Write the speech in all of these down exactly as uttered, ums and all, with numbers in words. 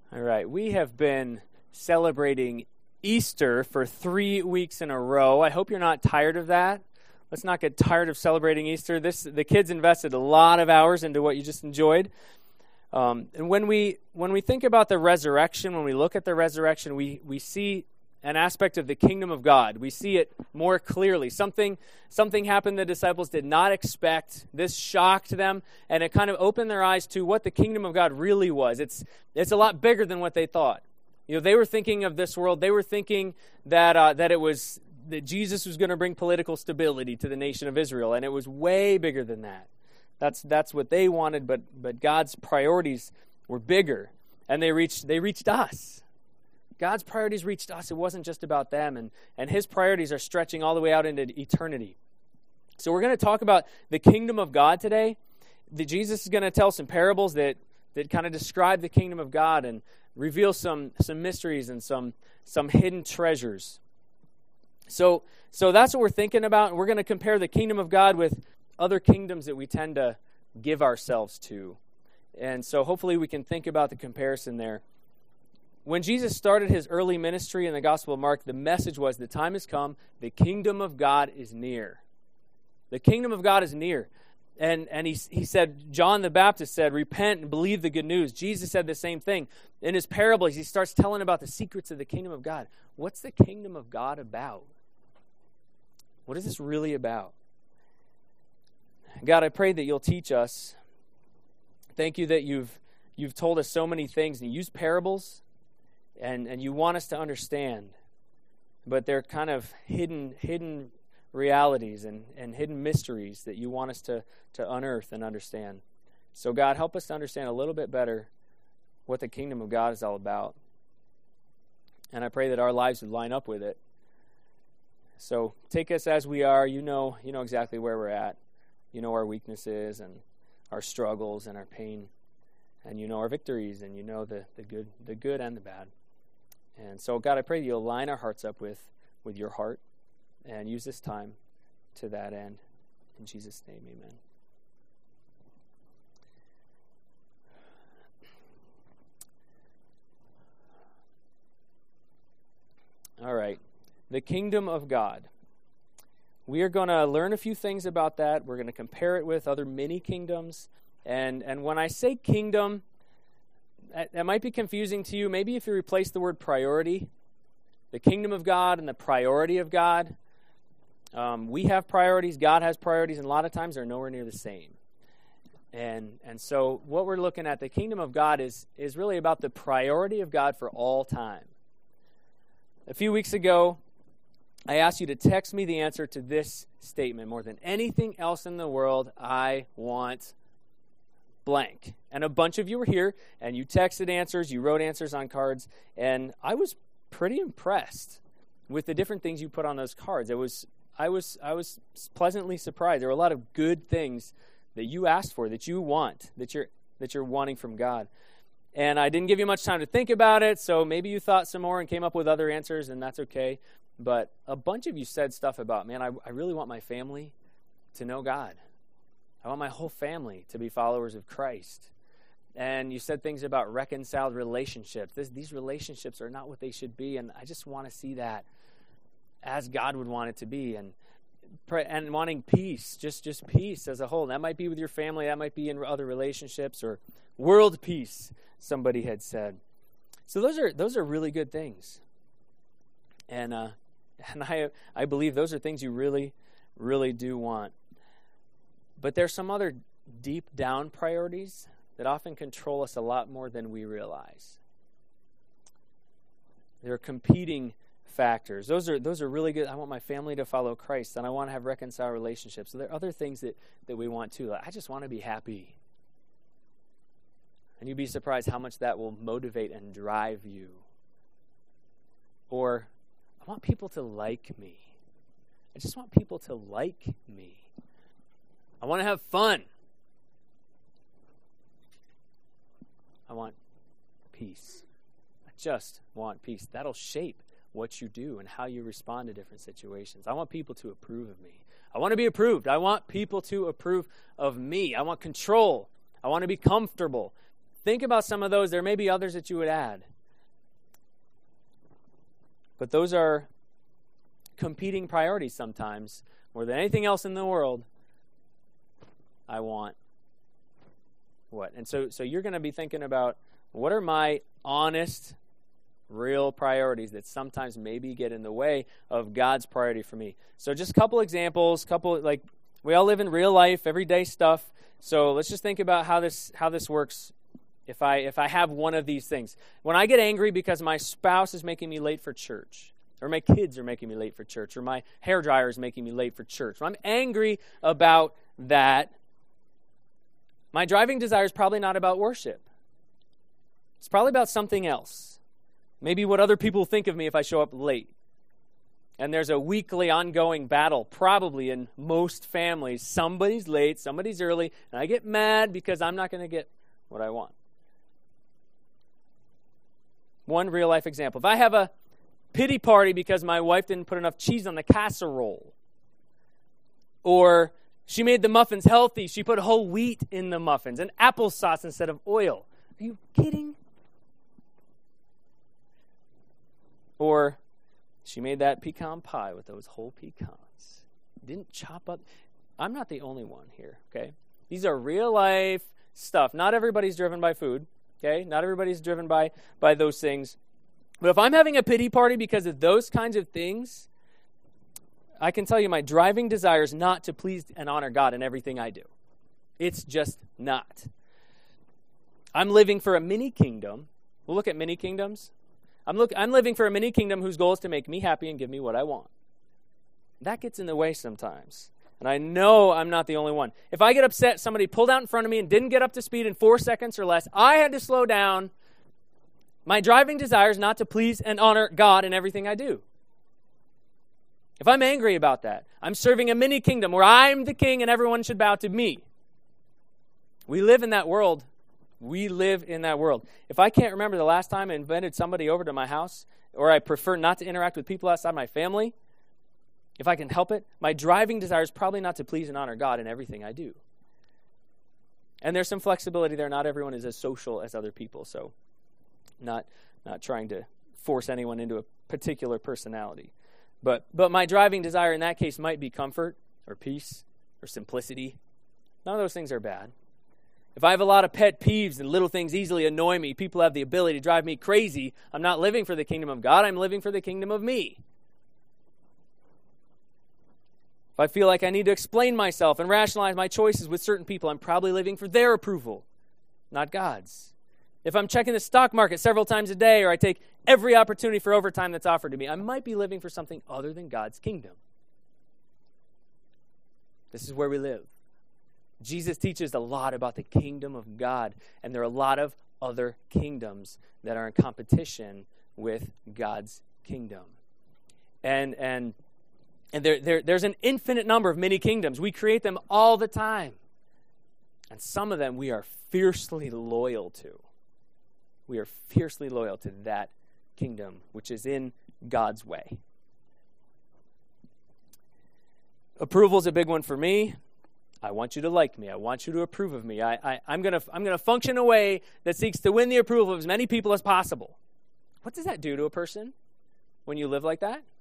All right, we have been celebrating Easter for three weeks in a row. I hope you're not tired of that. Let's not get tired of celebrating Easter. This the kids invested a lot of hours into what you just enjoyed. Um, and when we when we think about the resurrection, when we look at the resurrection, we we see an aspect of the kingdom of God. We see it more clearly. Something something happened the disciples did not expect. This shocked them, and it kind of opened their eyes to what the kingdom of God really was. It's it's a lot bigger than what they thought. You know, they were thinking of this world. They were thinking that uh, that it was that Jesus was going to bring political stability to the nation of Israel, and it was way bigger than that. That's that's what they wanted, but but God's priorities were bigger, and they reached they reached us. God's priorities reached us. It wasn't just about them, and, and his priorities are stretching all the way out into eternity. So we're going to talk about the kingdom of God today. The, Jesus is going to tell some parables that, that kind of describe the kingdom of God and reveal some, some mysteries and some, some hidden treasures. So, so that's what we're thinking about. We're going to compare the kingdom of God with other kingdoms that we tend to give ourselves to. And so hopefully we can think about the comparison there. When Jesus started his early ministry in the Gospel of Mark, the message was, the time has come, the kingdom of God is near. The kingdom of God is near. And and he, he said, John the Baptist said, repent and believe the good news. Jesus said the same thing. In his parables, he starts telling about the secrets of the kingdom of God. What's the kingdom of God about? What is this really about? God, I pray that you'll teach us. Thank you that you've you've told us so many things and you use parables. And and you want us to understand, but they're kind of hidden hidden realities and, and hidden mysteries that you want us to, to unearth and understand. So God, help us to understand a little bit better what the kingdom of God is all about. And I pray that our lives would line up with it. So take us as we are. You know, you know exactly where we're at. You know our weaknesses and our struggles and our pain. And you know our victories, and you know the, the good the good and the bad. And so, God, I pray that you'll line our hearts up with, with your heart and use this time to that end. In Jesus' name, amen. All right. The kingdom of God. We are going to learn a few things about that. We're going to compare it with other mini kingdoms. And, and when I say kingdom, that might be confusing to you. Maybe if you replace the word priority, the kingdom of God and the priority of God. Um, we have priorities, God has priorities, and a lot of times they're nowhere near the same. And and so what we're looking at, the kingdom of God is, is really about the priority of God for all time. A few weeks ago, I asked you to text me the answer to this statement. More than anything else in the world, I want blank. And a bunch of you were here, and you texted answers, you wrote answers on cards, and I was pretty impressed with the different things you put on those cards. It was, I was, I was pleasantly surprised. There were a lot of good things that you asked for, that you want, that you're, that you're wanting from God. And I didn't give you much time to think about it, so maybe you thought some more and came up with other answers, and that's okay. But a bunch of you said stuff about, man, I, I really want my family to know God. I want my whole family to be followers of Christ. And you said things about reconciled relationships. This, these relationships are not what they should be, and I just want to see that as God would want it to be. And and wanting peace, just, just peace as a whole. That might be with your family. That might be in other relationships, or world peace, somebody had said. So those are those are really good things. And uh, and I I believe those are things you really, really do want. But there's some other deep down priorities that often control us a lot more than we realize. There are competing factors. Those are those are really good. I want my family to follow Christ, and I want to have reconciled relationships. So there are other things that, that we want too. Like, I just want to be happy. And you'd be surprised how much that will motivate and drive you. Or, I want people to like me. I just want people to like me. I want to have fun. I want peace. I just want peace. That'll shape what you do and how you respond to different situations. I want people to approve of me. I want to be approved. I want people to approve of me. I want control. I want to be comfortable. think about some of those. There may be others that you would add. But those are competing priorities sometimes. More than anything else in the world, I want what? And so, so you're going to be thinking about, what are my honest, real priorities that sometimes maybe get in the way of God's priority for me? So just a couple examples, couple like we all live in real life, everyday stuff. So let's just think about how this how this works. If I if I have one of these things, when I get angry because my spouse is making me late for church, or my kids are making me late for church, or my hairdryer is making me late for church, when I'm angry about that, my driving desire is probably not about worship. It's probably about something else. Maybe what other people think of me if I show up late. And there's a weekly ongoing battle, probably in most families. Somebody's late, somebody's early, and I get mad because I'm not going to get what I want. One real life example. If I have a pity party because my wife didn't put enough cheese on the casserole, or she made the muffins healthy, she put whole wheat in the muffins and applesauce instead of oil. Are you kidding? Or she made that pecan pie with those whole pecans. Didn't chop up. I'm not the only one here, okay? These are real life stuff. Not everybody's driven by food, okay? Not everybody's driven by, by those things. But if I'm having a pity party because of those kinds of things, I can tell you my driving desire is not to please and honor God in everything I do. It's just not. I'm living for a mini kingdom. We'll look at mini kingdoms. I'm look. I'm living for a mini kingdom whose goal is to make me happy and give me what I want. That gets in the way sometimes. And I know I'm not the only one. If I get upset, somebody pulled out in front of me and didn't get up to speed in four seconds or less, I had to slow down. My driving desire is not to please and honor God in everything I do. If I'm angry about that, I'm serving a mini kingdom where I'm the king and everyone should bow to me. We live in that world. We live in that world. If I can't remember the last time I invited somebody over to my house, or I prefer not to interact with people outside my family, if I can help it, my driving desire is probably not to please and honor God in everything I do. And there's some flexibility there. Not everyone is as social as other people, so not not trying to force anyone into a particular personality. But but my driving desire in that case might be comfort or peace or simplicity. None of those things are bad. If I have a lot of pet peeves and little things easily annoy me, people have the ability to drive me crazy, I'm not living for the kingdom of God, I'm living for the kingdom of me. If I feel like I need to explain myself and rationalize my choices with certain people, I'm probably living for their approval, not God's. If I'm checking the stock market several times a day, or I take every opportunity for overtime that's offered to me, I might be living for something other than God's kingdom. This is where we live. Jesus teaches a lot about the kingdom of God, and there are a lot of other kingdoms that are in competition with God's kingdom. And and and there, there there's an infinite number of many kingdoms. We create them all the time. And some of them we are fiercely loyal to. We are fiercely loyal to that kingdom, which is in God's way. Approval is a big one for me. I want you to like me. I want you to approve of me. I, I, I'm going to I'm going to function in a way that seeks to win the approval of as many people as possible. What does that do to a person when you live like that?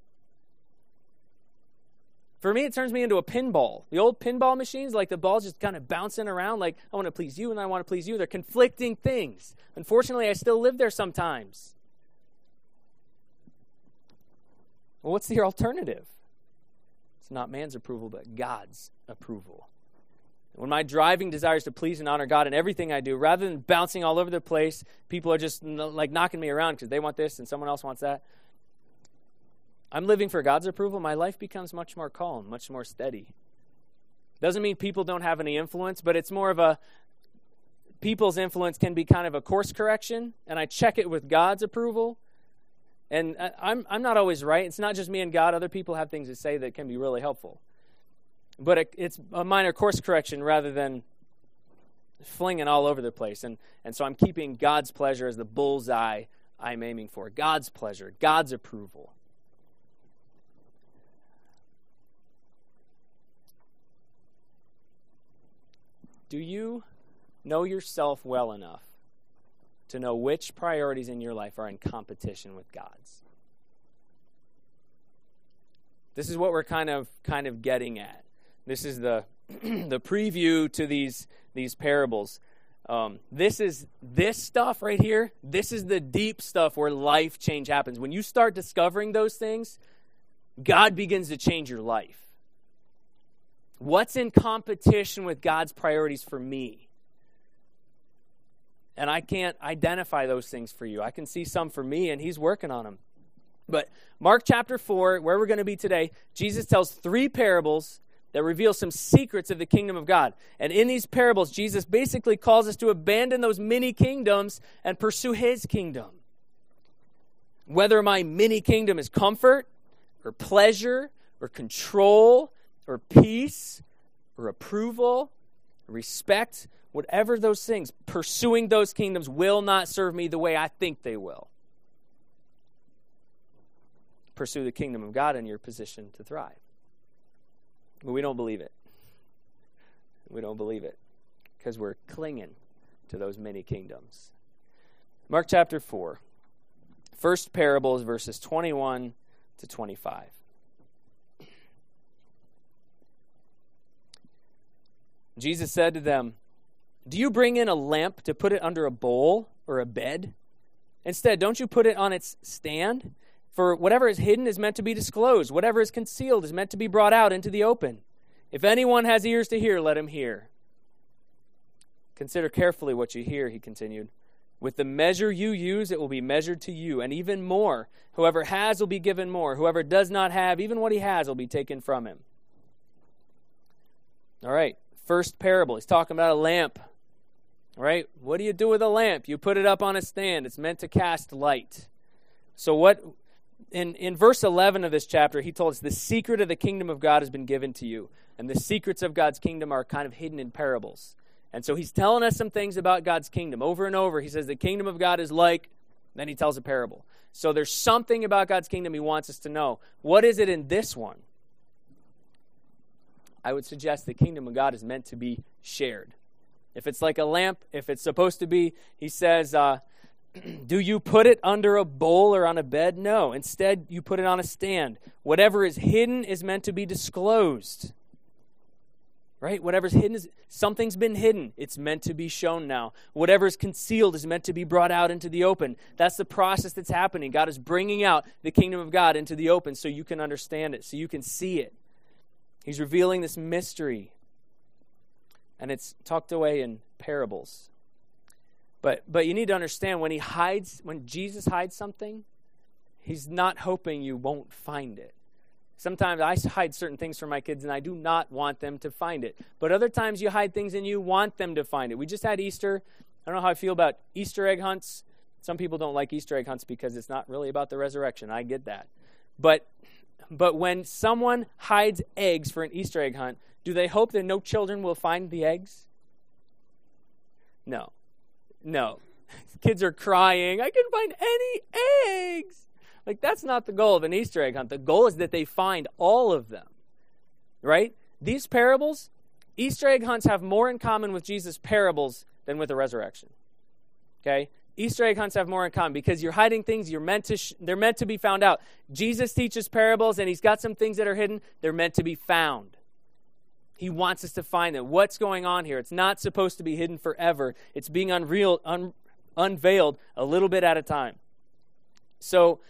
For me, it turns me into a pinball. The old pinball machines, like the ball's just kind of bouncing around like, I want to please you and I want to please you. They're conflicting things. Unfortunately, I still live there sometimes. Well, what's the alternative? It's not man's approval, but God's approval. When my driving desire is to please and honor God in everything I do, rather than bouncing all over the place, people are just like knocking me around because they want this and someone else wants that. I'm living for God's approval. My life becomes much more calm, much more steady. Doesn't mean people don't have any influence, but it's more of a, people's influence can be kind of a course correction, and I check it with God's approval. And I'm I'm not always right. It's not just me and God. Other people have things to say that can be really helpful. But it, it's a minor course correction rather than flinging all over the place. And, and so I'm keeping God's pleasure as the bullseye I'm aiming for. God's pleasure, God's approval. Do you know yourself well enough to know which priorities in your life are in competition with God's. This is what we're kind of kind of getting at. This is the the preview to these these parables. Um, this is this stuff right here. This is the deep stuff where life change happens. When you start discovering those things, God begins to change your life. What's in competition with God's priorities for me? And I can't identify those things for you. I can see some for me, and he's working on them. But Mark chapter four, where we're going to be today, Jesus tells three parables that reveal some secrets of the kingdom of God. And in these parables, Jesus basically calls us to abandon those mini kingdoms and pursue his kingdom. Whether my mini kingdom is comfort or pleasure or control or peace or approval, or respect, whatever those things, pursuing those kingdoms will not serve me the way I think they will. Pursue the kingdom of God and you're positioned to thrive. But we don't believe it. We don't believe it because we're clinging to those many kingdoms. Mark chapter four. First parable is verses twenty-one to twenty-five. Jesus said to them, "Do you bring in a lamp to put it under a bowl or a bed? Instead, don't you put it on its stand? For whatever is hidden is meant to be disclosed. Whatever is concealed is meant to be brought out into the open. If anyone has ears to hear, let him hear. Consider carefully what you hear," he continued. "With the measure you use, it will be measured to you, and even more. Whoever has will be given more. Whoever does not have, even what he has will be taken from him." All right, first parable. He's talking about a lamp. All right, what do you do with a lamp? You put it up on a stand. It's meant to cast light. So what... In, in verse eleven of this chapter, he told us the secret of the kingdom of God has been given to you. And the secrets of God's kingdom are kind of hidden in parables. And so he's telling us some things about God's kingdom. Over and over, he says the kingdom of God is like, then he tells a parable. So there's something about God's kingdom he wants us to know. What is it in this one? I would suggest the kingdom of God is meant to be shared. If it's like a lamp, if it's supposed to be, he says... Uh, Do you put it under a bowl or on a bed? No. Instead, you put it on a stand. Whatever is hidden is meant to be disclosed. Right? Whatever's hidden is, something's been hidden. It's meant to be shown now. Whatever is concealed is meant to be brought out into the open. That's the process that's happening. God is bringing out the kingdom of God into the open so you can understand it, so you can see it. He's revealing this mystery. And it's tucked away in parables. But but you need to understand, when he hides, when Jesus hides something, he's not hoping you won't find it. Sometimes I hide certain things from my kids and I do not want them to find it. But other times you hide things and you want them to find it. We just had Easter. I don't know how I feel about Easter egg hunts. Some people don't like Easter egg hunts because it's not really about the resurrection. I get that. But but when someone hides eggs for an Easter egg hunt, do they hope that no children will find the eggs? No. No. Kids are crying, "I couldn't find any eggs." Like, that's not the goal of an Easter egg hunt. The goal is that they find all of them. Right? These parables, Easter egg hunts have more in common with Jesus' parables than with the resurrection. Okay? Easter egg hunts have more in common because you're hiding things, you're meant to sh- they're meant to be found out. Jesus teaches parables and he's got some things that are hidden, they're meant to be found. He wants us to find them. What's going on here? It's not supposed to be hidden forever. It's being unreal, un, unveiled a little bit at a time. So,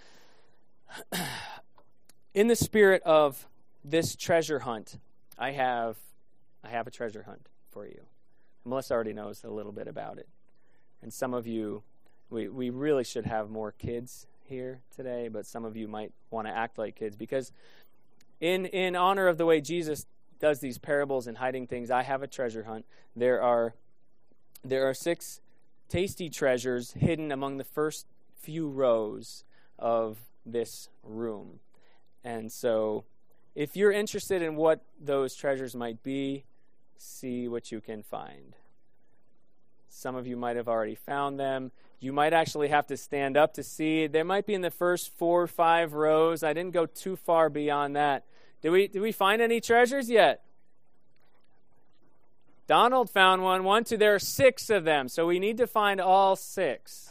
in the spirit of this treasure hunt, I have, I have a treasure hunt for you. Melissa already knows a little bit about it. And some of you, we, we really should have more kids here today, but some of you might want to act like kids because in, in honor of the way Jesus does these parables and hiding things, I have a treasure hunt. There are there are six tasty treasures hidden among the first few rows of this room. And so if you're interested in what those treasures might be, see what you can find. Some of you might have already found them. You might actually have to stand up to see. They might be in the first four or five rows. I didn't go too far beyond that. Did we did we find any treasures yet? Donald found one. One, two. There are six of them, so we need to find all six.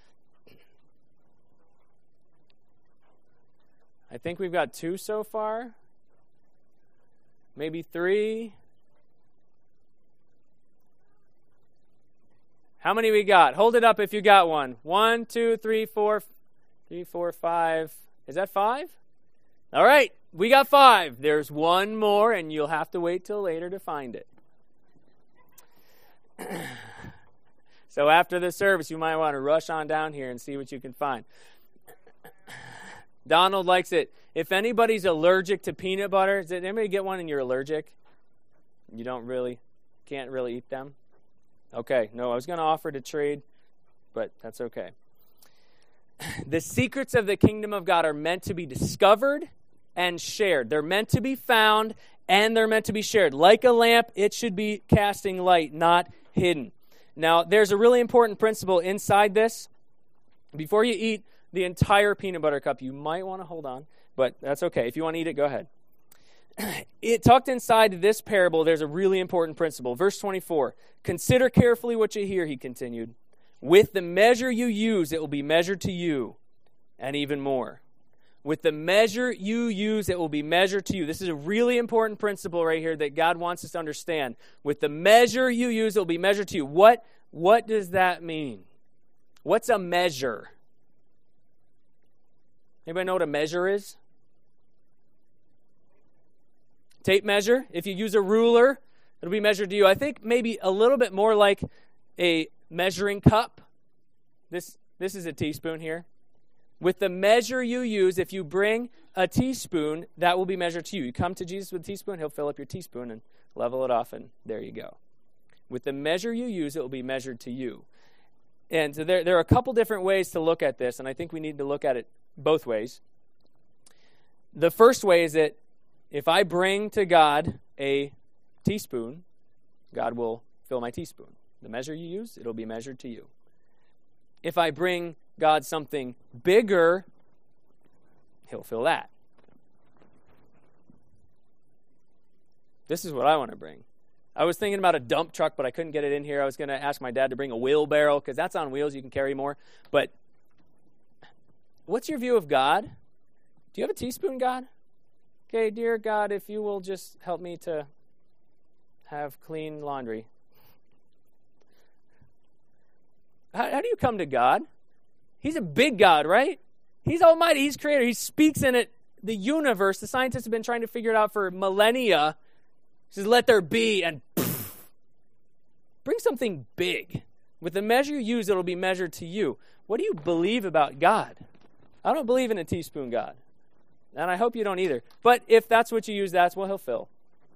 I think we've got two so far. Maybe three. How many we got? Hold it up if you got one. One, two, three, four, three, four, five. Is that five? All right, we got five. There's one more, and you'll have to wait till later to find it. So after the service, you might want to rush on down here and see what you can find. Donald likes it. If anybody's allergic to peanut butter, did anybody get one and you're allergic? You don't really, can't really eat them? Okay, no, I was going to offer to trade, but that's okay. The secrets of the kingdom of God are meant to be discovered and shared. They're meant to be found and they're meant to be shared. Like a lamp, it should be casting light, not hidden. Now, there's a really important principle inside this. Before you eat the entire peanut butter cup, you might want to hold on, but that's okay. If you want to eat it, go ahead. It tucked inside this parable, there's a really important principle. Verse twenty-four, consider carefully what you hear, he continued. With the measure you use, it will be measured to you, and even more. With the measure you use, it will be measured to you. This is a really important principle right here that God wants us to understand. With the measure you use, it will be measured to you. What, what does that mean? What's a measure? Anybody know what a measure is? Tape measure. If you use a ruler, it'll be measured to you. I think maybe a little bit more like a measuring cup. This, this is a teaspoon here. With the measure you use, if you bring a teaspoon, that will be measured to you. You come to Jesus with a teaspoon, he'll fill up your teaspoon and level it off, and there you go. With the measure you use, it will be measured to you. And so there, there are a couple different ways to look at this, and I think we need to look at it both ways. The first way is that if I bring to God a teaspoon, God will fill my teaspoon. The measure you use, it'll be measured to you. If I bring God something bigger, he'll fill that. This is what I want to bring. I was thinking about a dump truck, but I couldn't get it in here. I was going to ask my dad to bring a wheelbarrow because that's on wheels. You can carry more. But what's your view of God? Do you have a teaspoon, God? Okay, dear God, if you will just help me to have clean laundry. How, how do you come to God? He's a big God, right? He's almighty. He's creator. He speaks in it. The universe, the scientists have been trying to figure it out for millennia. He says, let there be, and poof, bring something big. With the measure you use, it'll be measured to you. What do you believe about God? I don't believe in a teaspoon God. And I hope you don't either. But if that's what you use, that's what he'll fill.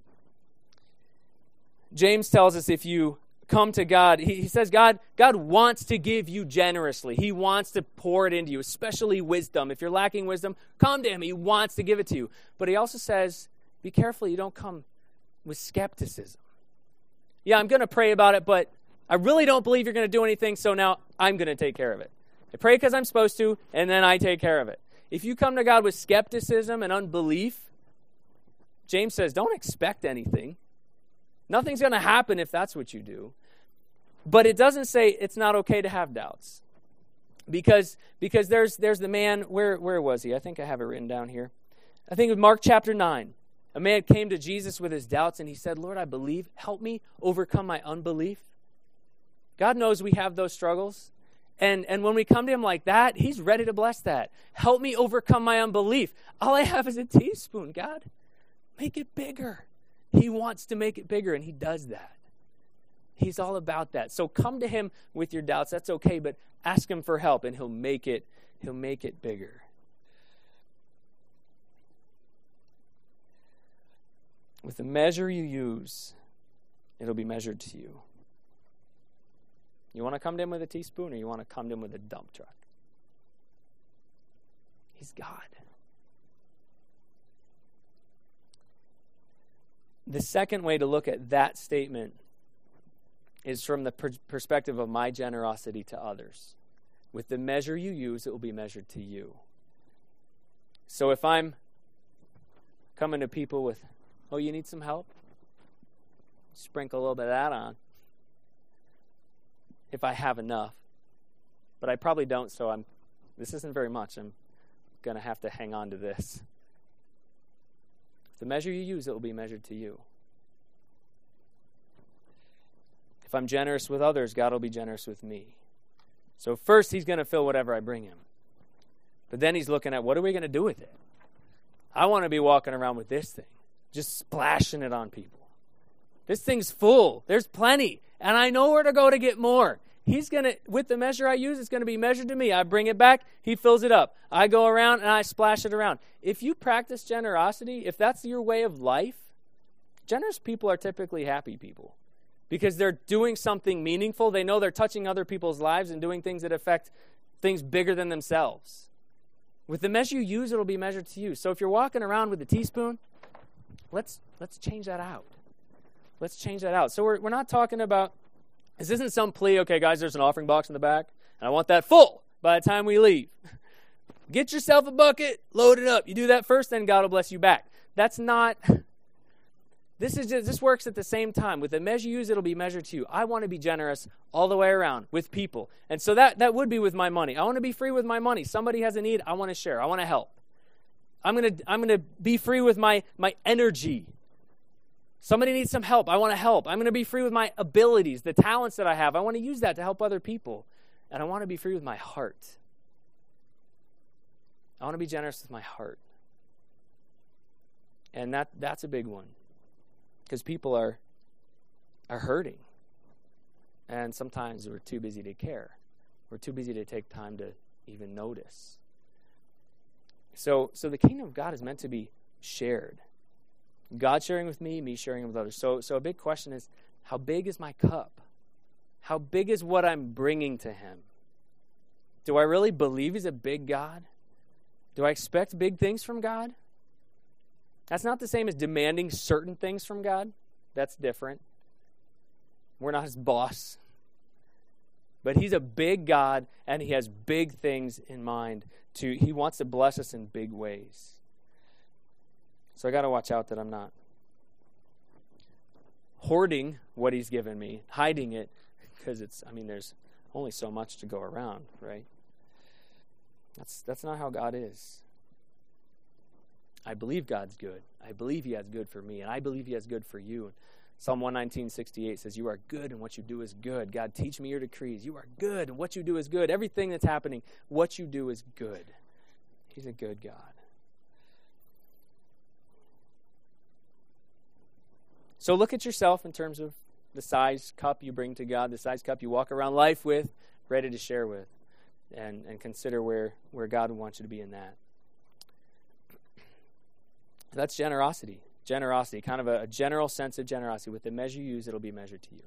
James tells us if you come to God, he, he says God, God wants to give you generously. He wants to pour it into you, especially wisdom. If you're lacking wisdom, come to him. He wants to give it to you. But he also says, be careful you don't come with skepticism. Yeah, I'm going to pray about it, but I really don't believe you're going to do anything, so now I'm going to take care of it. I pray because I'm supposed to, and then I take care of it. If you come to God with skepticism and unbelief, James says, don't expect anything. Nothing's going to happen if that's what you do. But it doesn't say it's not okay to have doubts. Because, because there's there's the man, where, where was he? I think I have it written down here. I think it was Mark chapter nine. A man came to Jesus with his doubts and he said, Lord, I believe. Help me overcome my unbelief. God knows we have those struggles. And, and when we come to him like that, he's ready to bless that. Help me overcome my unbelief. All I have is a teaspoon, God. Make it bigger. He wants to make it bigger, and he does that. He's all about that. So come to him with your doubts. That's okay, but ask him for help, and he'll make it, he'll make it bigger. With the measure you use, it'll be measured to you. You want to come to him with a teaspoon, or you want to come to him with a dump truck? He's God. The second way to look at that statement is from the per- perspective of my generosity to others. With the measure you use, it will be measured to you. So if I'm coming to people with, oh, you need some help? sprinkle a little bit of that on if I have enough. But I probably don't, so I'm. This isn't very much. I'm going to have to hang on to this. The measure you use, it will be measured to you. If I'm generous with others, God will be generous with me. So first, he's going to fill whatever I bring him. But then he's looking at, what are we going to do with it? I want to be walking around with this thing, just splashing it on people. This thing's full. There's plenty. And I know where to go to get more. He's going to, with the measure I use, it's going to be measured to me. I bring it back, he fills it up. I go around and I splash it around. If you practice generosity, if that's your way of life, generous people are typically happy people because they're doing something meaningful. They know they're touching other people's lives and doing things that affect things bigger than themselves. With the measure you use, it'll be measured to you. So if you're walking around with a teaspoon, let's let's change that out. Let's change that out. So we're we're not talking about, this isn't some plea, okay, guys, there's an offering box in the back, and I want that full by the time we leave. Get yourself a bucket, load it up. You do that first, then God will bless you back. That's not, this is just, this works at the same time. With the measure you use, it'll be measured to you. I want to be generous all the way around with people. And so that, that would be with my money. I want to be free with my money. Somebody has a need, I want to share. I want to help. I'm going to I'm going to be free with my, my energy. Somebody needs some help. I want to help. I'm going to be free with my abilities, the talents that I have. I want to use that to help other people. And I want to be free with my heart. I want to be generous with my heart. And that that's a big one. Because people are are hurting. And sometimes we're too busy to care. We're too busy to take time to even notice. So so the kingdom of God is meant to be shared. God sharing with me, me sharing with others. So, so a big question is, how big is my cup? How big is what I'm bringing to him? Do I really believe he's a big God? Do I expect big things from God? That's not the same as demanding certain things from God. That's different. We're not his boss. But he's a big God, and he has big things in mind. To He wants to bless us in big ways. So I got to watch out that I'm not hoarding what he's given me, hiding it, because it's, I mean, there's only so much to go around, right? That's that's not how God is. I believe God's good. I believe he has good for me, and I believe he has good for you. Psalm one nineteen, sixty-eight says, you are good, and what you do is good. God, teach me your decrees. You are good, and what you do is good. Everything that's happening, what you do is good. He's a good God. So look at yourself in terms of the size cup you bring to God, the size cup you walk around life with, ready to share with, and, and consider where, where God wants you to be in that. That's generosity. Generosity, kind of a, a general sense of generosity. With the measure you use, it'll be measured to you.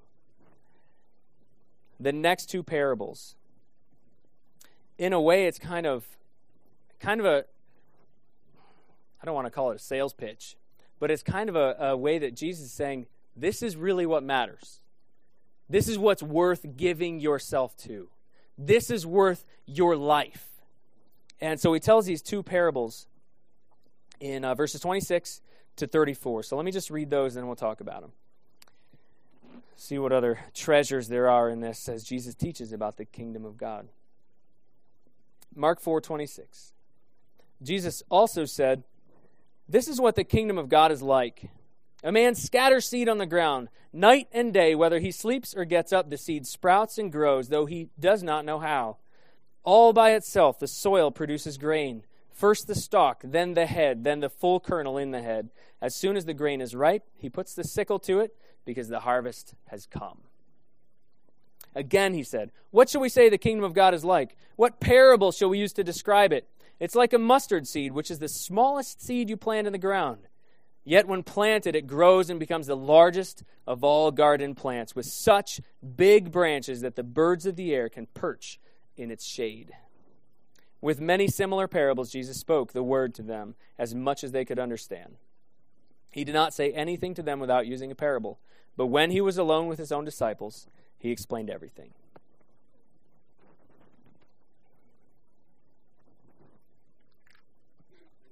The next two parables, in a way, it's kind of, kind of a, I don't want to call it a sales pitch, but it's kind of a, a way that Jesus is saying, this is really what matters. This is what's worth giving yourself to. This is worth your life. And so he tells these two parables in uh, verses twenty-six to thirty-four. So let me just read those and then we'll talk about them. See what other treasures there are in this as Jesus teaches about the kingdom of God. Mark four twenty-six. Jesus also said, this is what the kingdom of God is like. A man scatters seed on the ground. Night and day, whether he sleeps or gets up, the seed sprouts and grows, though he does not know how. All by itself, the soil produces grain. First the stalk, then the head, then the full kernel in the head. As soon as the grain is ripe, he puts the sickle to it, because the harvest has come. Again, he said, what shall we say the kingdom of God is like? What parable shall we use to describe it? It's like a mustard seed, which is the smallest seed you plant in the ground. Yet when planted, it grows and becomes the largest of all garden plants, with such big branches that the birds of the air can perch in its shade. With many similar parables, Jesus spoke the word to them as much as they could understand. He did not say anything to them without using a parable, but when he was alone with his own disciples, he explained everything.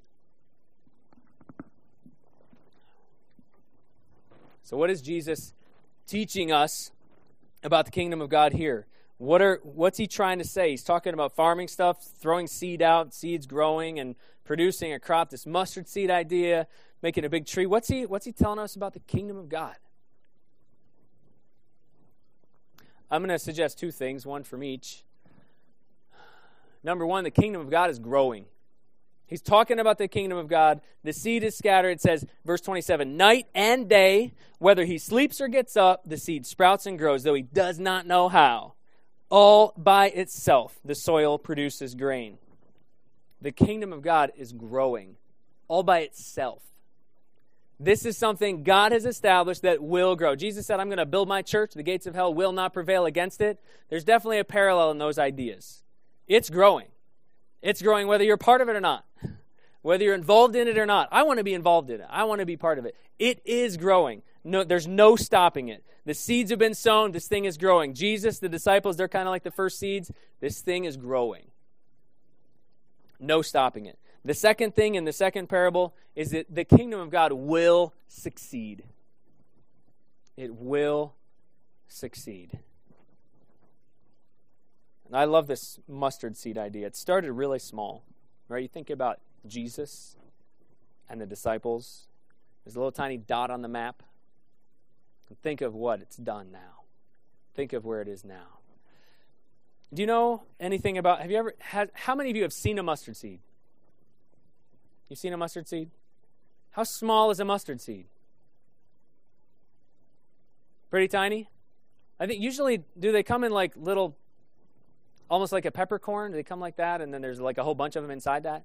So what is Jesus teaching us about the kingdom of God here? What are what's he trying to say? He's talking about farming stuff, throwing seed out, seeds growing and producing a crop, this mustard seed idea, making a big tree. What's he what's he telling us about the kingdom of God? I'm going to suggest two things, one from each. Number one, the kingdom of God is growing. He's talking about the kingdom of God. The seed is scattered. It says, verse twenty-seven, night and day, whether he sleeps or gets up, the seed sprouts and grows, though he does not know how. All by itself, the soil produces grain. The kingdom of God is growing, all by itself. This is something God has established that will grow. Jesus said, I'm going to build my church. The gates of hell will not prevail against it. There's definitely a parallel in those ideas. It's growing. It's growing whether you're part of it or not. Whether you're involved in it or not. I want to be involved in it. I want to be part of it. It is growing. No, there's no stopping it. The seeds have been sown. This thing is growing. Jesus, the disciples, they're kind of like the first seeds. This thing is growing. No stopping it. The second thing in the second parable is that the kingdom of God will succeed. It will succeed. And I love this mustard seed idea. It started really small, right? You think about Jesus and the disciples. There's a little tiny dot on the map. And think of what it's done now. Think of where it is now. Do you know anything about, have you ever had, how many of you have seen a mustard seed? You've seen a mustard seed? How small is a mustard seed? Pretty tiny? I think usually, do they come in like little, almost like a peppercorn? Do they come like that and then there's like a whole bunch of them inside that?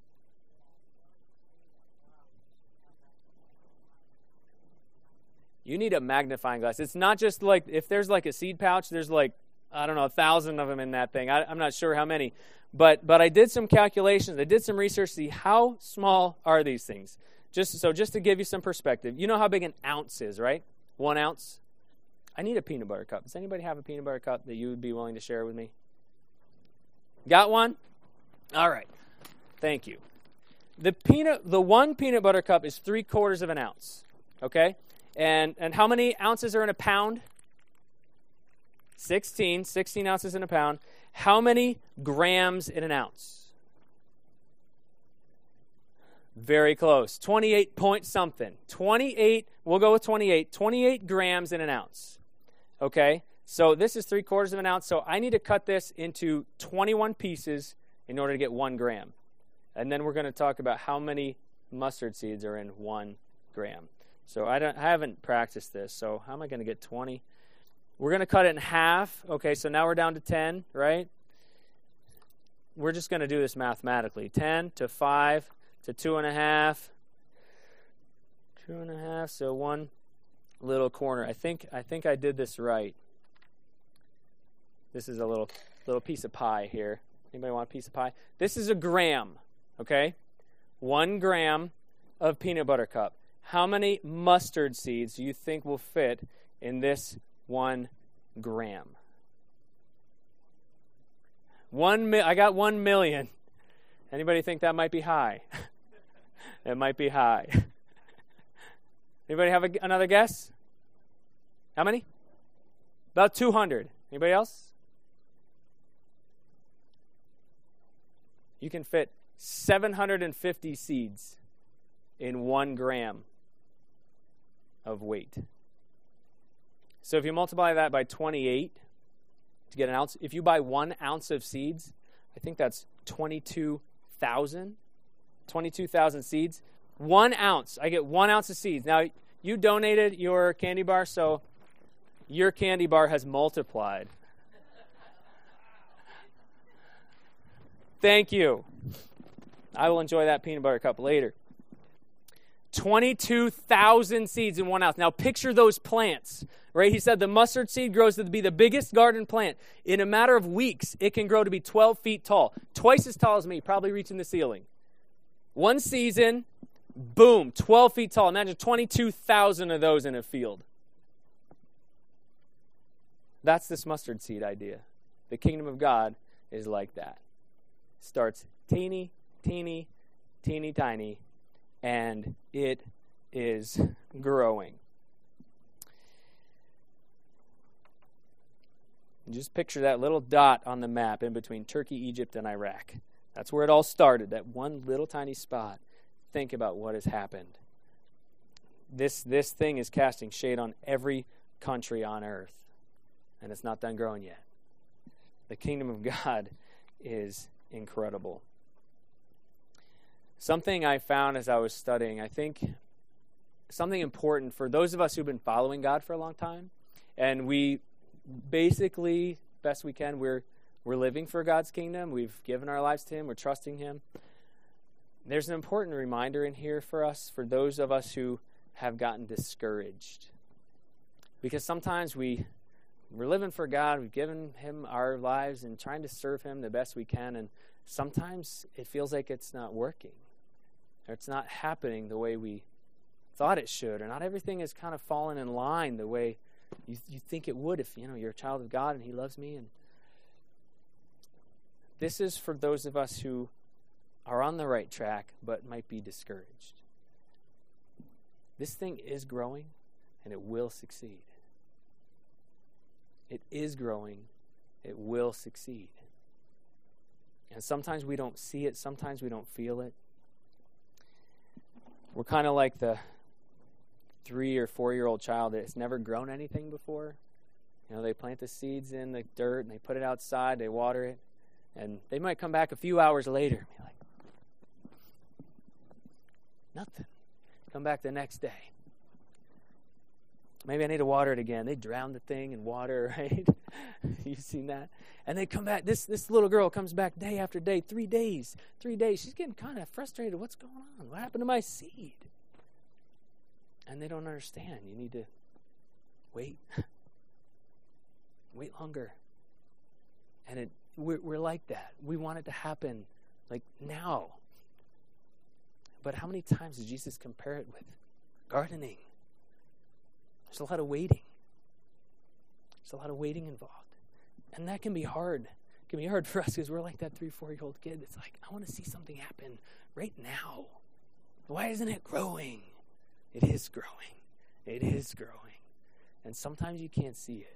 You need a magnifying glass. It's not just like, if there's like a seed pouch, there's like, I don't know, a thousand of them in that thing. I, I'm not sure how many. But but I did some calculations. I did some research to see how small are these things. Just So just to give you some perspective, you know how big an ounce is, right? One ounce. I need a peanut butter cup. Does anybody have a peanut butter cup that you would be willing to share with me? Got one? All right. Thank you. The peanut, the one peanut butter cup is three quarters of an ounce. Okay? And and how many ounces are in a pound? sixteen. sixteen ounces in a pound. How many grams in an ounce? Very close. twenty-eight point something. twenty-eight, we'll go with twenty-eight. twenty-eight grams in an ounce. Okay? So this is three quarters of an ounce. So I need to cut this into twenty-one pieces in order to get one gram. And then we're going to talk about how many mustard seeds are in one gram. So I don't I haven't practiced this. So how am I going to get twenty? We're going to cut it in half. Okay, so now we're down to ten, right? We're just going to do this mathematically. ten to five to two and a half. Two and a half, so one little corner. I think I think I did this right. This is a little little piece of pie here. Anybody want a piece of pie? This is a gram, okay? One gram of peanut butter cup. How many mustard seeds do you think will fit in this one gram? One mi- I got one million. Anybody think that might be high? It might be high. Anybody have a, another guess? How many? About two hundred. Anybody else? You can fit seven hundred fifty seeds in one gram of weight. So if you multiply that by twenty-eight to get an ounce, if you buy one ounce of seeds, I think that's twenty-two thousand. twenty-two thousand seeds. One ounce. I get one ounce of seeds. Now, you donated your candy bar, so your candy bar has multiplied. Thank you. I will enjoy that peanut butter cup later. twenty-two thousand seeds in one ounce. Now picture those plants, right? He said the mustard seed grows to be the biggest garden plant. In a matter of weeks, it can grow to be twelve feet tall. Twice as tall as me, probably reaching the ceiling. One season, boom, twelve feet tall. Imagine twenty-two thousand of those in a field. That's this mustard seed idea. The kingdom of God is like that. Starts teeny, teeny, teeny, tiny, and it is growing. And just picture that little dot on the map in between Turkey, Egypt, and Iraq. That's where it all started, that one little tiny spot. Think about what has happened. This, this thing is casting shade on every country on earth, and it's not done growing yet. The kingdom of God is incredible. Something I found as I was studying, I think something important for those of us who've been following God for a long time, and we basically, best we can, we're we're living for God's kingdom. We've given our lives to Him. We're trusting Him. There's an important reminder in here for us, for those of us who have gotten discouraged. Because sometimes we, we're living for God. We've given Him our lives and trying to serve Him the best we can. And sometimes it feels like it's not working. Or it's not happening the way we thought it should. Or not everything is kind of falling in line the way you, you think it would if, you know, you're a child of God and He loves me. And this is for those of us who are on the right track but might be discouraged. This thing is growing and it will succeed. It is growing. It will succeed. And sometimes we don't see it. Sometimes we don't feel it. We're kind of like the three or four-year-old child that's never grown anything before. You know, they plant the seeds in the dirt and they put it outside. They water it. And they might come back a few hours later and be like, nothing. Come back the next day. Maybe I need to water it again. They drown the thing in water, right? You've seen that? And they come back. This this little girl comes back day after day, three days, three days. She's getting kind of frustrated. What's going on? What happened to my seed? And they don't understand. You need to wait. Wait longer. And it we're, we're like that. We want it to happen like now. But how many times does Jesus compare it with gardening? There's a lot of waiting. There's a lot of waiting involved. And that can be hard. It can be hard for us because we're like that three, four-year-old kid that's like, I want to see something happen right now. Why isn't it growing? It is growing. It is growing. And sometimes you can't see it.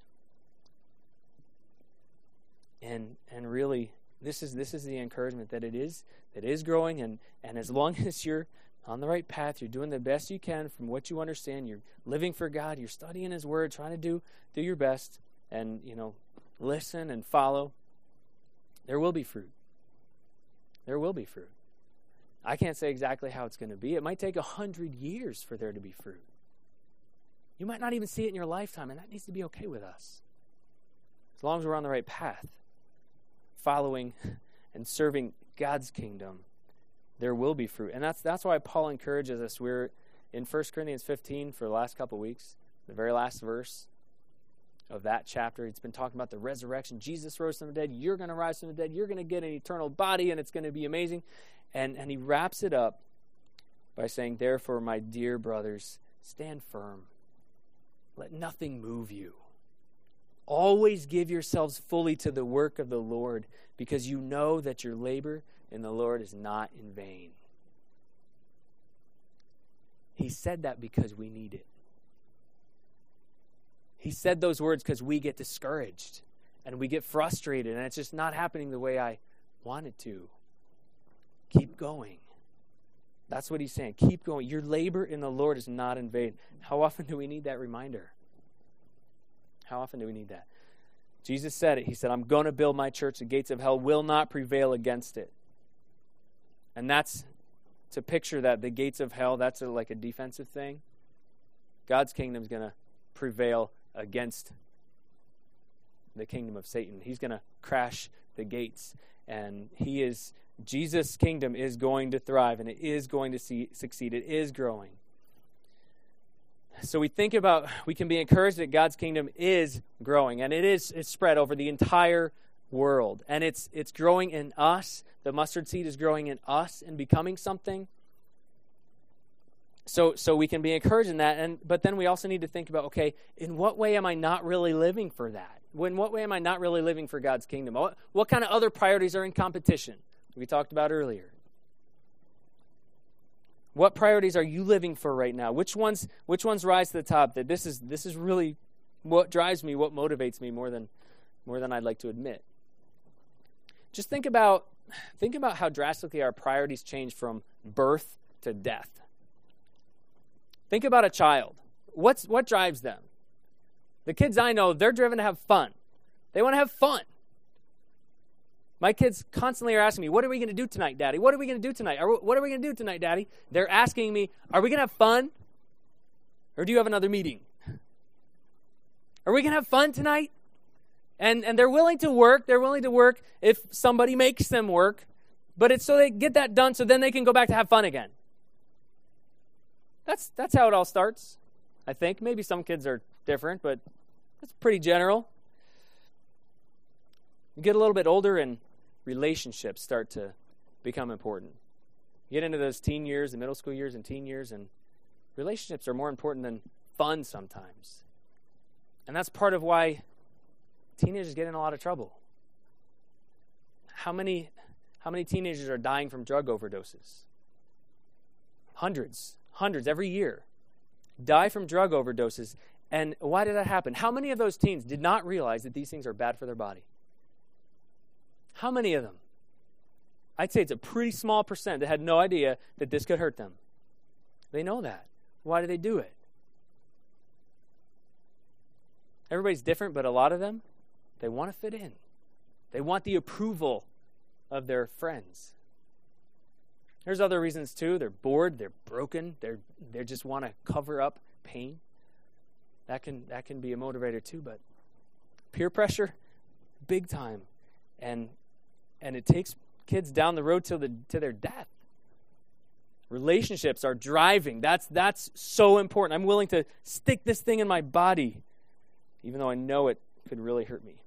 And and really, this is this is the encouragement that it is that it is growing, and, and as long as you're on the right path, you're doing the best you can from what you understand, you're living for God, you're studying His Word, trying to do do your best, and you know, listen and follow, there will be fruit. There will be fruit. I can't say exactly how it's going to be. It might take a hundred years for there to be fruit. You might not even see it in your lifetime, and that needs to be okay with us. As long as we're on the right path, following and serving God's kingdom, there will be fruit. And that's that's why Paul encourages us. We're in First Corinthians fifteen for the last couple of weeks, the very last verse of that chapter. It's been talking about the resurrection. Jesus rose from the dead. You're going to rise from the dead. You're going to get an eternal body, and it's going to be amazing. And, and he wraps it up by saying, therefore, my dear brothers, stand firm. Let nothing move you. Always give yourselves fully to the work of the Lord, because you know that your labor in the Lord is not in vain. He said that because we need it. He said those words because we get discouraged and we get frustrated and it's just not happening the way I want it to. Keep going. That's what he's saying. Keep going. Your labor in the Lord is not in vain. How often do we need that reminder? How often do we need that? Jesus said it. He said, I'm going to build my church. The gates of hell will not prevail against it. And that's to picture that the gates of hell, that's a, like a defensive thing. God's kingdom is going to prevail against the kingdom of Satan. He's going to crash the gates. And he is, Jesus' kingdom is going to thrive, and it is going to see, succeed. It is growing. So we think about, we can be encouraged that God's kingdom is growing, and it is it's spread over the entire world. And it's it's growing in us. The mustard seed is growing in us and becoming something. So so we can be encouraged in that. And but then we also need to think about, okay, in what way am I not really living for that? In what way am I not really living for God's kingdom? What, what kind of other priorities are in competition? We talked about earlier. What priorities are you living for right now? Which ones which ones rise to the top? That this is this is really what drives me, what motivates me more than more than I'd like to admit. Just think about think about how drastically our priorities change from birth to death. Think about a child. What's what drives them? The kids I know, they're driven to have fun. They want to have fun. My kids constantly are asking me, what are we going to do tonight, Daddy? What are we going to do tonight? What are we going to do tonight, Daddy? They're asking me, are we going to have fun? Or do you have another meeting? Are we going to have fun tonight? And and they're willing to work. They're willing to work if somebody makes them work. But it's so they get that done so then they can go back to have fun again. That's that's how it all starts, I think. Maybe some kids are different, but that's pretty general. You get a little bit older and relationships start to become important. You get into those teen years, the middle school years and teen years, and relationships are more important than fun sometimes. And that's part of why teenagers get in a lot of trouble. How many, how many teenagers are dying from drug overdoses? Hundreds, hundreds every year die from drug overdoses. And why did that happen? How many of those teens did not realize that these things are bad for their body? How many of them? I'd say it's a pretty small percent that had no idea that this could hurt them. They know that. Why do they do it? Everybody's different, but a lot of them, they want to fit in. They want the approval of their friends. There's other reasons too. They're bored, they're broken, they're they just want to cover up pain. That can that can be a motivator too, but peer pressure, big time. And and it takes kids down the road to the to their death. Relationships are driving. That's that's so important. I'm willing to stick this thing in my body, even though I know it could really hurt me.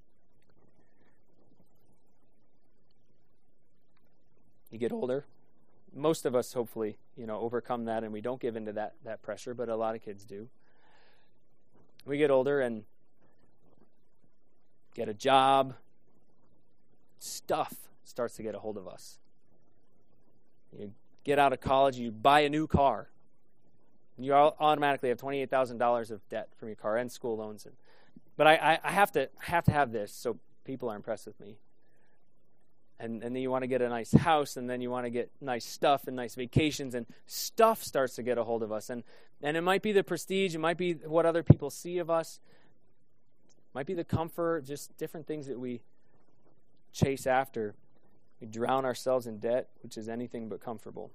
You get older. Most of us, hopefully, you know, overcome that and we don't give into that, that pressure, but a lot of kids do. We get older and get a job. Stuff starts to get a hold of us. You get out of college, you buy a new car. You automatically have twenty-eight thousand dollars of debt from your car and school loans. And, but I, I, I have to I have to have this so people are impressed with me. And, and then you want to get a nice house, and then you want to get nice stuff and nice vacations, and stuff starts to get a hold of us. And, and it might be the prestige, it might be what other people see of us, it might be the comfort, just different things that we chase after. We drown ourselves in debt, which is anything but comfortable.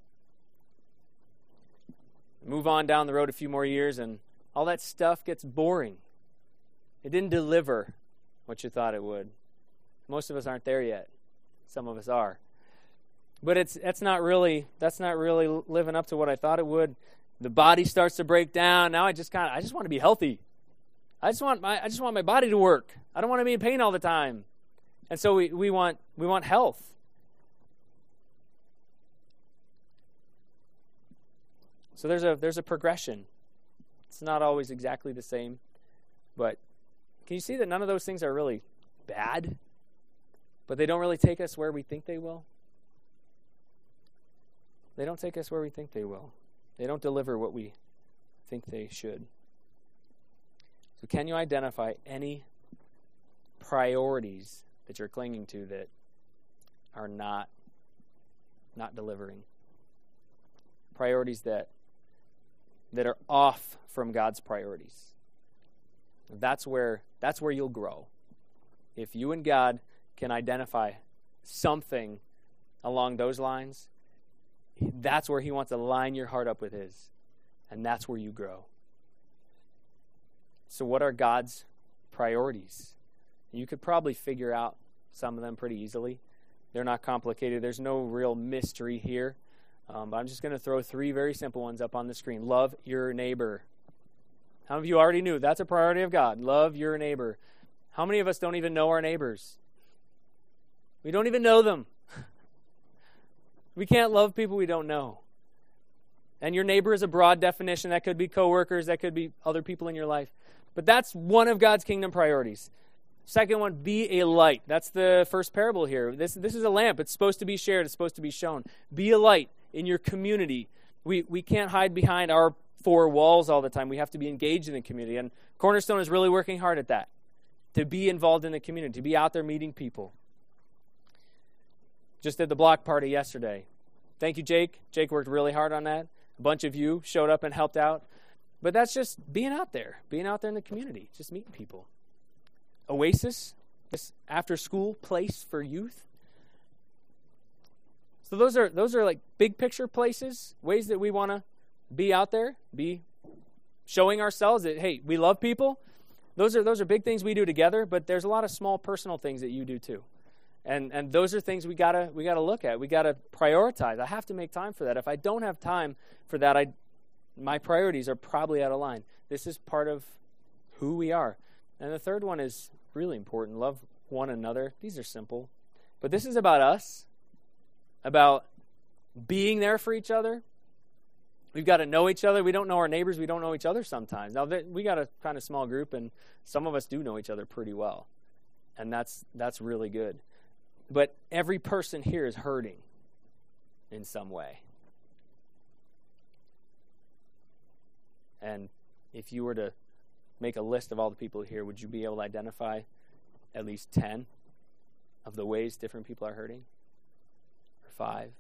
Move on down the road a few more years, and all that stuff gets boring. It didn't deliver what you thought it would. Most of us aren't there yet. Some of us are. But it's that's not really that's not really living up to what I thought it would. The body starts to break down. Now I just kind of I just want to be healthy. I just want my I just want my body to work. I don't want to be in pain all the time. And so we, we want we want health. So there's a there's a progression. It's not always exactly the same. But can you see that none of those things are really bad? But they don't really take us where we think they will. They don't take us where we think they will. They don't deliver what we think they should. So can you identify any priorities that you're clinging to that are not, not delivering? Priorities that, that are off from God's priorities. That's where, that's where you'll grow. If you and God can identify something along those lines, that's where he wants to line your heart up with his. And that's where you grow. So what are God's priorities? You could probably figure out some of them pretty easily. They're not complicated. There's no real mystery here. Um, but I'm just going to throw three very simple ones up on the screen. Love your neighbor. How many of you already knew that's a priority of God? Love your neighbor. How many of us don't even know our neighbors? We don't even know them. We can't love people we don't know. And your neighbor is a broad definition. That could be coworkers. That could be other people in your life. But that's one of God's kingdom priorities. Second one, be a light. That's the first parable here. This, this is a lamp. It's supposed to be shared. It's supposed to be shown. Be a light in your community. We, we can't hide behind our four walls all the time. We have to be engaged in the community. And Cornerstone is really working hard at that. to be involved in the community, to be out there meeting people. Just did the block party yesterday. Thank you, Jake. Jake worked really hard on that. A bunch of you showed up and helped out. But that's just being out there, being out there in the community, just meeting people. Oasis, this after-school place for youth. So those are those are like big picture places, ways that we want to be out there, be showing ourselves that, hey, we love people. Those are those are big things we do together, but there's a lot of small personal things that you do too. And and those are things we gotta we gotta look at. We gotta prioritize. I have to make time for that. If I don't have time for that, I my priorities are probably out of line. This is part of who we are. And the third one is really important. Love one another. These are simple. But this is about us, about being there for each other. We've got to know each other. We don't know our neighbors. We don't know each other sometimes. Now, we got a kind of small group, and some of us do know each other pretty well. And that's that's really good. But every person here is hurting in some way. And if you were to make a list of all the people here, would you be able to identify at least ten of the ways different people are hurting? Or five?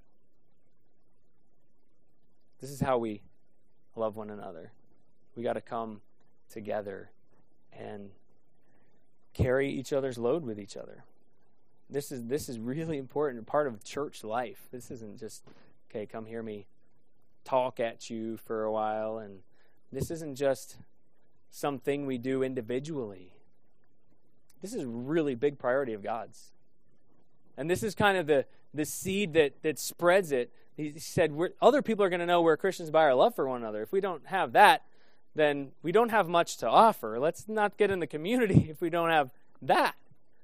This is how we love one another. We got to come together and carry each other's load with each other. This is this is really important, part of church life. This isn't just, okay, come hear me talk at you for a while. And this isn't just something we do individually. This is a really big priority of God's. And this is kind of the, the seed that, that spreads it. He said, we're, other people are going to know we're Christians by our love for one another. If we don't have that, then we don't have much to offer. Let's not get in the community if we don't have that.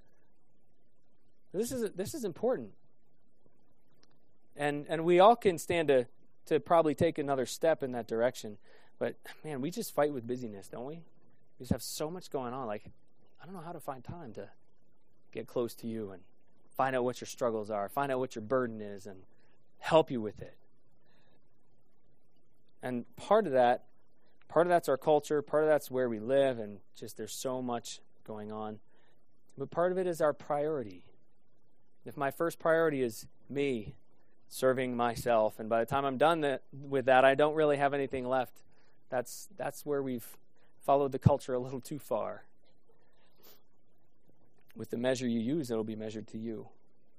This is this is important. And and we all can stand to, to probably take another step in that direction. But, man, we just fight with busyness, don't we? We just have so much going on. Like, I don't know how to find time to get close to you and find out what your struggles are, find out what your burden is, and help you with it. And part of that, part of that's our culture, part of that's where we live, and just there's so much going on. But part of it is our priority. If my first priority is me serving myself, and by the time I'm done that, with that, I don't really have anything left, that's that's where we've followed the culture a little too far. With the measure you use, it'll be measured to you.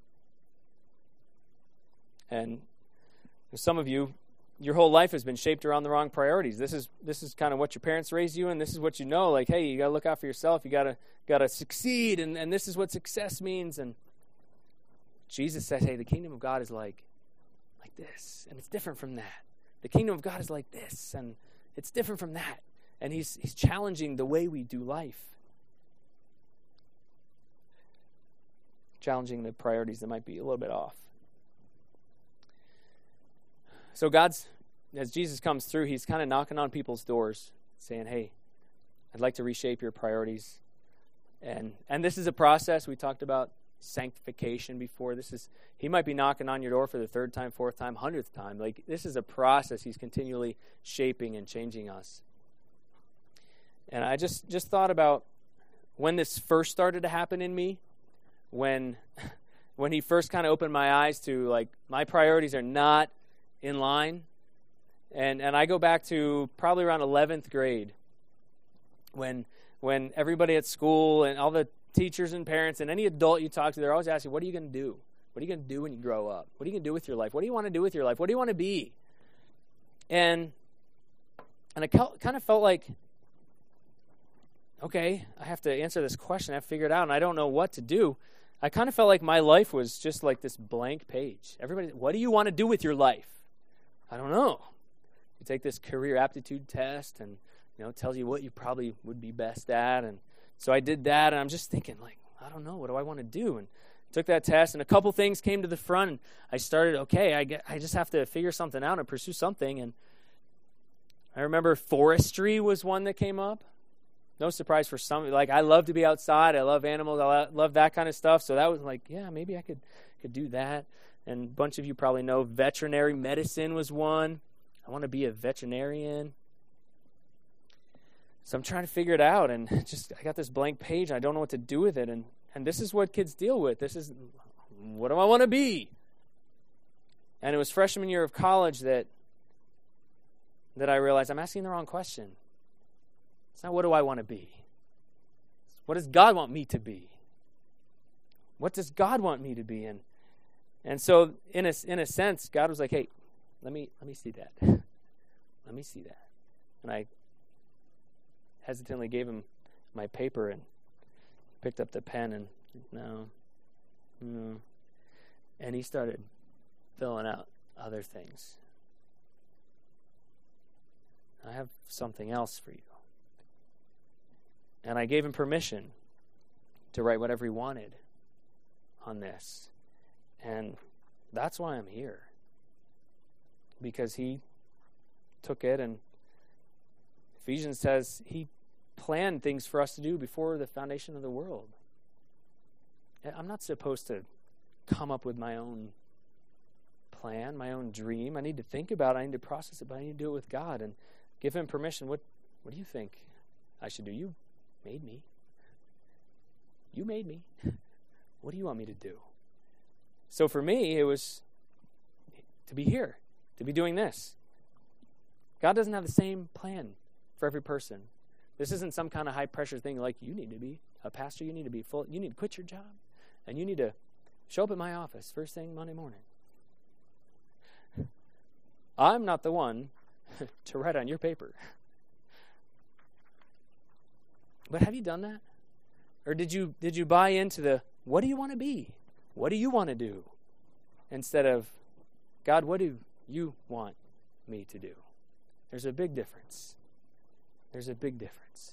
And some of you, your whole life has been shaped around the wrong priorities. This is this is kind of what your parents raised you, and this is what you know. Like, hey, you got to look out for yourself. You got to got to succeed, and, and this is what success means. And Jesus says, hey, the kingdom of God is like like this, and it's different from that. The kingdom of God is like this, and it's different from that. And he's he's challenging the way we do life. Challenging the priorities that might be a little bit off. So God's, as Jesus comes through, he's kind of knocking on people's doors, saying, hey, I'd like to reshape your priorities. And and this is a process. We talked about sanctification before. This is, he might be knocking on your door for the third time, fourth time, hundredth time. Like, this is a process. He's continually shaping and changing us. And I just, just thought about when this first started to happen in me, when when he first kind of opened my eyes to, like, my priorities are not in line. And and I go back to probably around eleventh grade when when everybody at school and all the teachers and parents and any adult you talk to, they're always asking, what are you going to do? What are you going to do when you grow up? What are you going to do with your life? What do you want to do with your life? What do you want to be? And and I kind of felt like, okay, I have to answer this question. I have to figure it out, and I don't know what to do. I kind of felt like my life was just like this blank page. Everybody, what do you want to do with your life? I don't know. You take this career aptitude test, and you know, it tells you what you probably would be best at. And so I did that, and I'm just thinking, like, I don't know, what do I want to do? And took that test, and a couple things came to the front, and I started, okay, I get, I just have to figure something out and pursue something. And I remember forestry was one that came up. No surprise for some. Like, I love to be outside. I love animals. I love that kind of stuff. So that was like, yeah, maybe I could could do that. And a bunch of you probably know veterinary medicine was one. I want to be a veterinarian. So I'm trying to figure it out, and just I got this blank page, and I don't know what to do with it. And, and this is what kids deal with. This is, what do I want to be? And it was freshman year of college that that I realized I'm asking the wrong question. It's not what do I want to be. What does God want me to be? What does God want me to be? And and so in a in a sense, God was like, hey, let me let me see that. Let me see that. And I hesitantly gave him my paper and picked up the pen and no, no. And he started filling out other things. I have something else for you. And I gave him permission to write whatever he wanted on this. And that's why I'm here. Because he took it, and Ephesians says he planned things for us to do before the foundation of the world. I'm not supposed to come up with my own plan, my own dream. I need to think about it. I need to process it, but I need to do it with God and give him permission. What, what do you think I should do? You made me. You made me. What do you want me to do? So for me, it was to be here, to be doing this. God doesn't have the same plan for every person. This isn't some kind of high-pressure thing like you need to be a pastor, you need to be full, you need to quit your job, and you need to show up at my office first thing Monday morning. I'm not the one to write on your paper. But have you done that? Or did you did you buy into the, what do you want to be? What do you want to do? Instead of, God, what do you want me to do? There's a big difference. There's a big difference.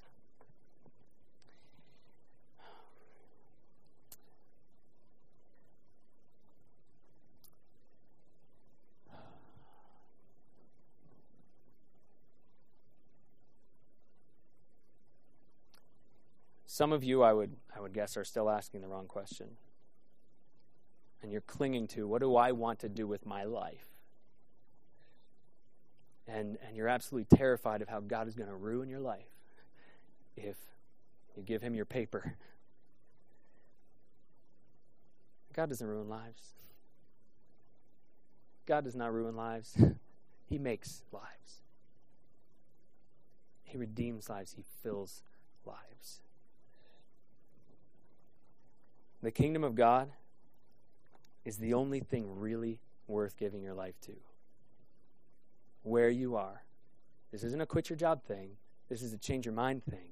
Some of you, I would I would guess, are still asking the wrong question. And you're clinging to, what do I want to do with my life? And and you're absolutely terrified of how God is going to ruin your life if you give him your paper. God doesn't ruin lives. God does not ruin lives. He makes lives. He redeems lives. He fills lives. The kingdom of God is the only thing really worth giving your life to. Where you are. This isn't a quit your job thing. This is a change your mind thing.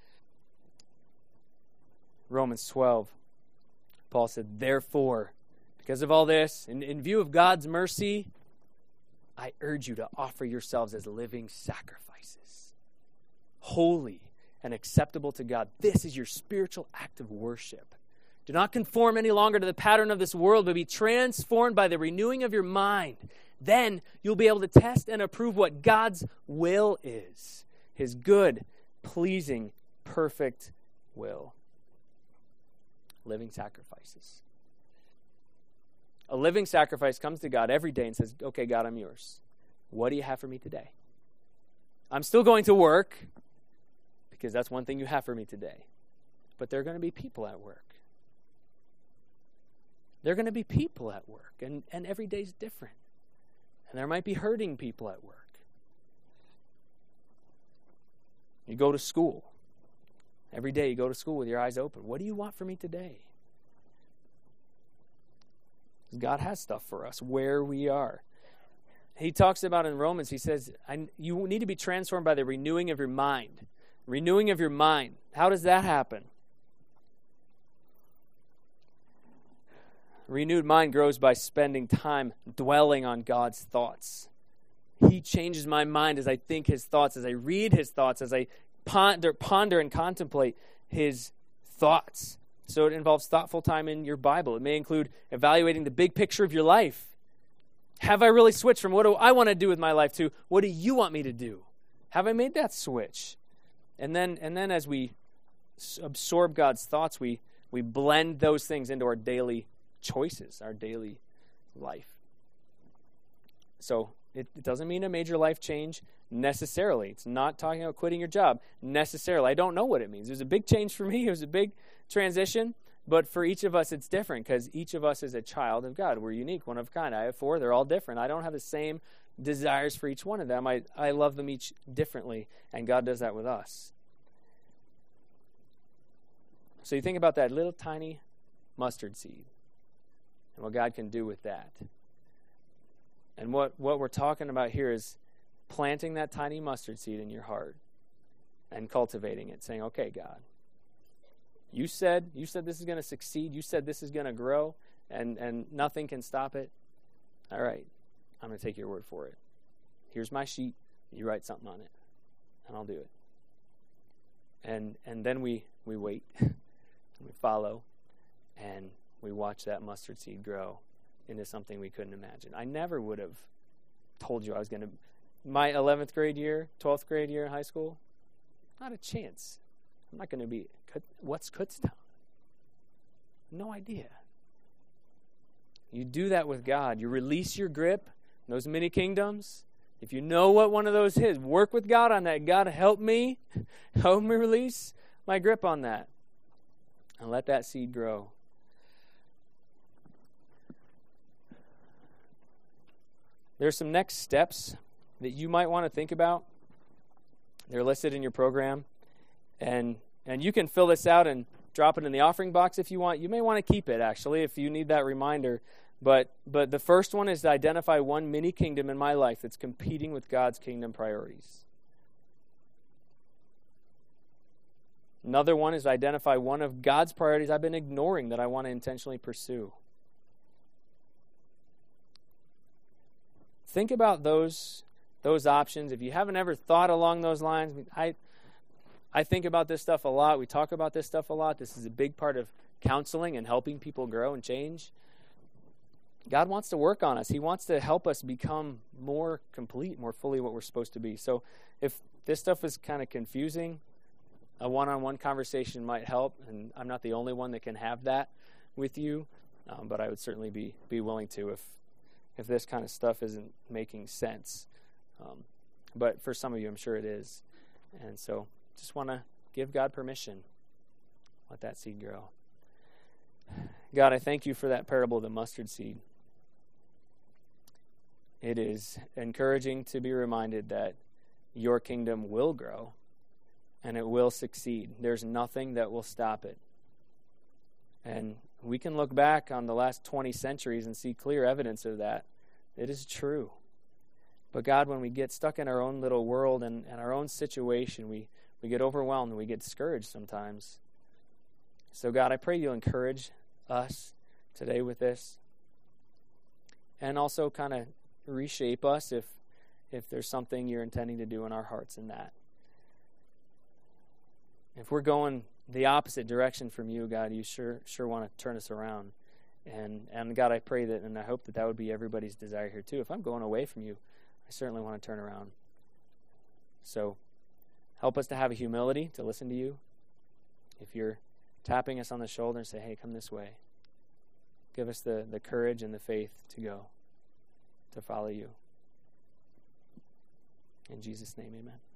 Romans twelve, Paul said, therefore, because of all this, in, in view of God's mercy, I urge you to offer yourselves as living sacrifices, holy and acceptable to God. This is your spiritual act of worship. Do not conform any longer to the pattern of this world, but be transformed by the renewing of your mind. Then you'll be able to test and approve what God's will is, his good, pleasing, perfect will. Living sacrifices. A living sacrifice comes to God every day and says, okay, God, I'm yours. What do you have for me today? I'm still going to work because that's one thing you have for me today. But there are going to be people at work. There are going to be people at work, and, and every day's different. And there might be hurting people at work. You go to school. Every day you go to school with your eyes open. What do you want from me today? God has stuff for us where we are. He talks about in Romans, he says, I, you need to be transformed by the renewing of your mind. Renewing of your mind. How does that happen? Renewed mind grows by spending time dwelling on God's thoughts. He changes my mind as I think his thoughts, as I read his thoughts, as I ponder, ponder and contemplate his thoughts. So it involves thoughtful time in your Bible. It may include evaluating the big picture of your life. Have I really switched from what do I want to do with my life to what do you want me to do? Have I made that switch? And then and then as we absorb God's thoughts, we we blend those things into our daily choices, our daily life. So It, it doesn't mean a major life change necessarily. It's not talking about quitting your job necessarily. I don't know what it means. It was a big change for me. It was a big transition. But for each of us, it's different because each of us is a child of God. We're unique, one of a kind. I have four. They're all different. I don't have the same desires for each one of them. I, I love them each differently, and God does that with us. So you think about that little tiny mustard seed and what God can do with that. And what, what we're talking about here is planting that tiny mustard seed in your heart and cultivating it, saying, okay, God, you said you said this is going to succeed. You said this is going to grow, and, and nothing can stop it. All right, I'm going to take your word for it. Here's my sheet. You write something on it, and I'll do it. And and then we, we wait, and we follow, and we watch that mustard seed grow into something we couldn't imagine. I never would have told you I was going to, my eleventh grade year, twelfth grade year in high school, not a chance. I'm not going to be, what's Kutztown? No idea. You do that with God. You release your grip in those many kingdoms. If you know what one of those is, work with God on that. God, help me. Help me release my grip on that. And let that seed grow. There's some next steps that you might want to think about. They're listed in your program. And and you can fill this out and drop it in the offering box if you want. You may want to keep it, actually, if you need that reminder. But but the first one is to identify one mini kingdom in my life that's competing with God's kingdom priorities. Another one is to identify one of God's priorities I've been ignoring that I want to intentionally pursue. Think about those those options. If you haven't ever thought along those lines, I I think about this stuff a lot. We talk about this stuff a lot. This is a big part of counseling and helping people grow and change. God wants to work on us. He wants to help us become more complete, more fully what we're supposed to be. So if this stuff is kind of confusing, a one-on-one conversation might help. And I'm not the only one that can have that with you, um, but I would certainly be be willing to if if this kind of stuff isn't making sense. Um, but for some of you, I'm sure it is. And so just want to give God permission. Let that seed grow. God, I thank you for that parable of the mustard seed. It is encouraging to be reminded that your kingdom will grow and it will succeed. There's nothing that will stop it. And we can look back on the last twenty centuries and see clear evidence of that. It is true. But God, when we get stuck in our own little world and, and our own situation, we We get overwhelmed and we get discouraged sometimes. So God, I pray you'll encourage us today with this. And also kind of reshape us if if there's something you're intending to do in our hearts in that. If we're going the opposite direction from you, God, you sure sure want to turn us around. And and God, I pray that, and I hope that that would be everybody's desire here too. If I'm going away from you, I certainly want to turn around. So help us to have a humility to listen to you. If you're tapping us on the shoulder and say, hey, come this way. Give us the, the courage and the faith to go, to follow you. In Jesus' name, amen.